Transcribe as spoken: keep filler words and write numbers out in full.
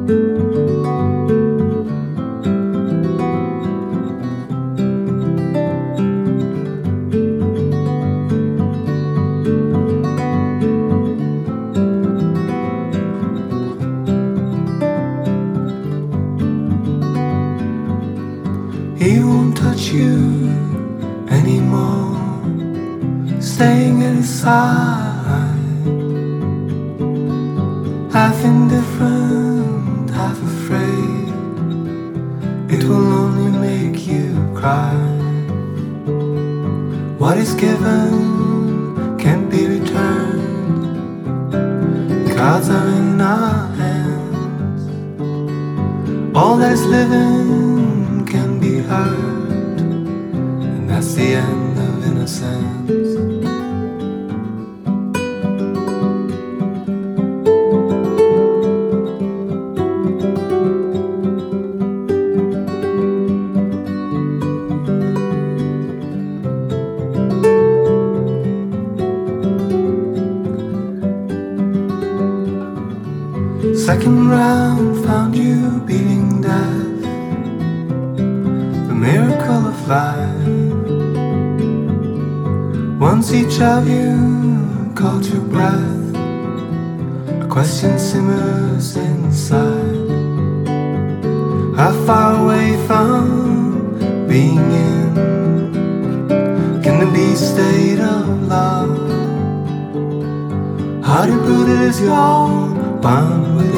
He won't touch you anymore, staying at his side, half indifferent, half afraid. It will only make you cry. What is given can't be returned. Cards are in our hands. All that is living can be hurt, and that's the end of innocence. Second round found you beating death, the miracle of life. Once each of you caught your breath, a question simmers inside. How far away from being in can there be a state of love? Heart rooted as you're bound with